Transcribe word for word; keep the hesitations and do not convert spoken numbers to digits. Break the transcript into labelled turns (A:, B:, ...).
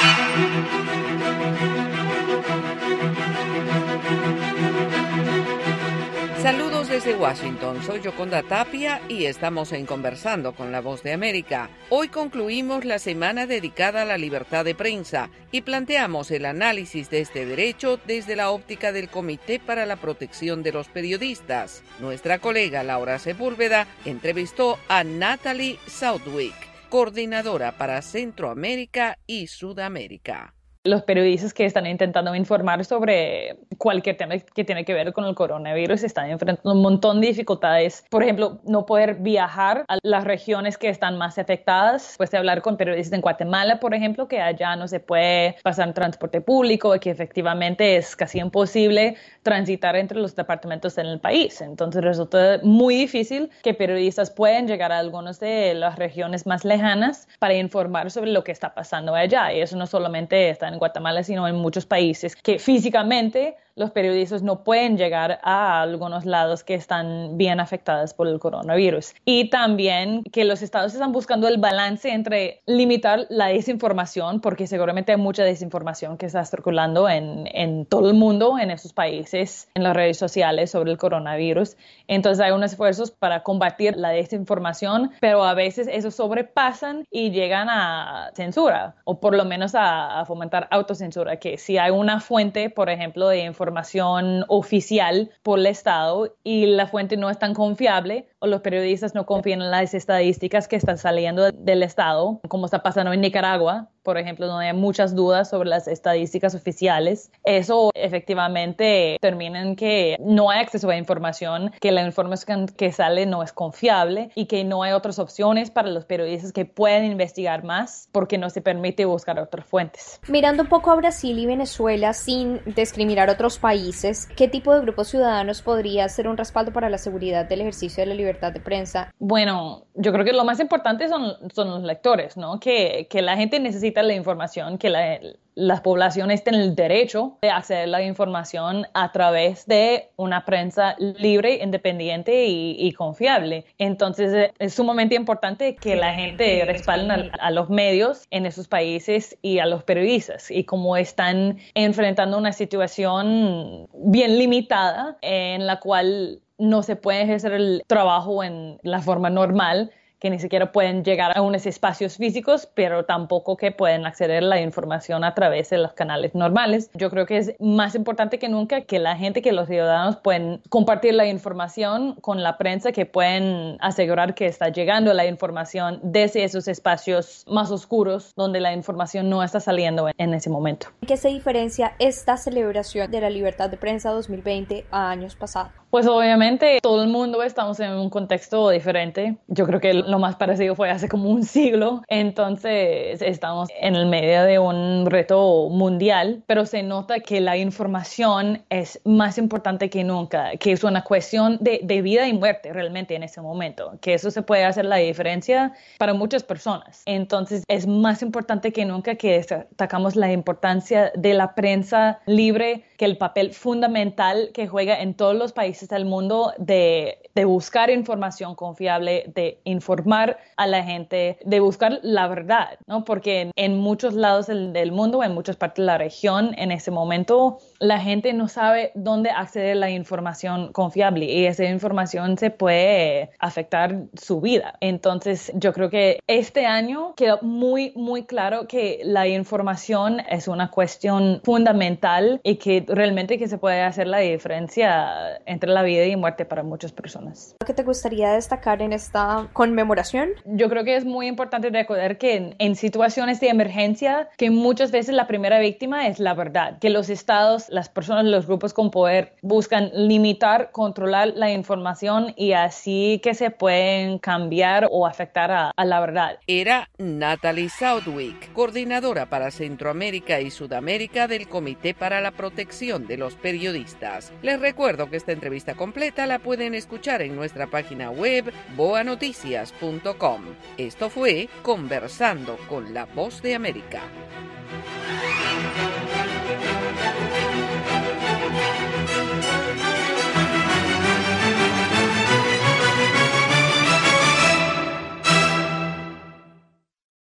A: Saludos desde Washington, soy Yoconda Tapia y estamos en Conversando con la Voz de América. Hoy concluimos la semana dedicada a la libertad de prensa y planteamos el análisis de este derecho desde la óptica del Comité para la Protección de los Periodistas. Nuestra colega Laura Sepúlveda entrevistó a Natalie Southwick, coordinadora para Centroamérica y Sudamérica.
B: Los periodistas que están intentando informar sobre cualquier tema que tiene que ver con el coronavirus están enfrentando un montón de dificultades. Por ejemplo, no poder viajar a las regiones que están más afectadas. Pues de hablar con periodistas en Guatemala, por ejemplo, que allá no se puede pasar en transporte público y que efectivamente es casi imposible transitar entre los departamentos en el país. Entonces resulta muy difícil que periodistas puedan llegar a algunas de las regiones más lejanas para informar sobre lo que está pasando allá. Y eso no solamente está en Guatemala, sino en muchos países que físicamente los periodistas no pueden llegar a algunos lados que están bien afectados por el coronavirus. Y también que los estados están buscando el balance entre limitar la desinformación, porque seguramente hay mucha desinformación que está circulando en, en todo el mundo, en esos países, en las redes sociales sobre el coronavirus. Entonces hay unos esfuerzos para combatir la desinformación, pero a veces esos sobrepasan y llegan a censura, o por lo menos a, a fomentar autocensura, que si hay una fuente, por ejemplo, de información información oficial por el Estado y la fuente no es tan confiable o los periodistas no confían en las estadísticas que están saliendo del Estado, como está pasando en Nicaragua, por ejemplo, donde hay muchas dudas sobre las estadísticas oficiales, eso efectivamente termina en que no hay acceso a información, que la información que sale no es confiable y que no hay otras opciones para los periodistas que puedan investigar más porque no se permite buscar otras fuentes.
C: Mirando un poco a Brasil y Venezuela sin discriminar otros países, ¿qué tipo de grupos ciudadanos podría ser un respaldo para la seguridad del ejercicio de la libertad de prensa?
B: Bueno, yo creo que lo más importante son, son los lectores, ¿no? Que, que la gente necesita la información, que la, las poblaciones tienen el derecho de acceder a la información a través de una prensa libre, independiente y, y confiable. Entonces es sumamente importante que la gente respalde a, a los medios en esos países y a los periodistas. Y como están enfrentando una situación bien limitada en la cual no se puede ejercer el trabajo en la forma normal, que ni siquiera pueden llegar a unos espacios físicos, pero tampoco que pueden acceder a la información a través de los canales normales. Yo creo que es más importante que nunca que la gente, que los ciudadanos pueden compartir la información con la prensa, que pueden asegurar que está llegando la información desde esos espacios más oscuros donde la información no está saliendo en ese momento.
C: ¿En qué se diferencia esta celebración de la libertad de prensa dos mil veinte a años pasados?
B: Pues obviamente todo el mundo estamos en un contexto diferente. Yo creo que lo más parecido fue hace como un siglo. Entonces estamos en el medio de un reto mundial, pero se nota que la información es más importante que nunca, que es una cuestión de, de vida y muerte realmente en ese momento, que eso se puede hacer la diferencia para muchas personas. Entonces es más importante que nunca que destacamos la importancia de la prensa libre, que el papel fundamental que juega en todos los países del mundo de, de buscar información confiable, de informar a la gente, de buscar la verdad, ¿no? Porque en, en muchos lados del, del mundo, en muchas partes de la región, en ese momento, la gente no sabe dónde acceder a la información confiable y esa información se puede afectar su vida. Entonces, yo creo que este año quedó muy, muy claro que la información es una cuestión fundamental y que realmente que se puede hacer la diferencia entre la vida y muerte para muchas personas.
C: ¿Qué te gustaría destacar en esta conmemoración?
B: Yo creo que es muy importante recordar que en, en situaciones de emergencia, que muchas veces la primera víctima es la verdad, que los estados, las personas, los grupos con poder buscan limitar, controlar la información y así que se pueden cambiar o afectar a, a la verdad.
A: Era Natalie Southwick, coordinadora para Centroamérica y Sudamérica del Comité para la Protección de los Periodistas. Les recuerdo que esta entrevista completa la pueden escuchar en nuestra página web boa noticias punto com. Esto fue Conversando con la Voz de América.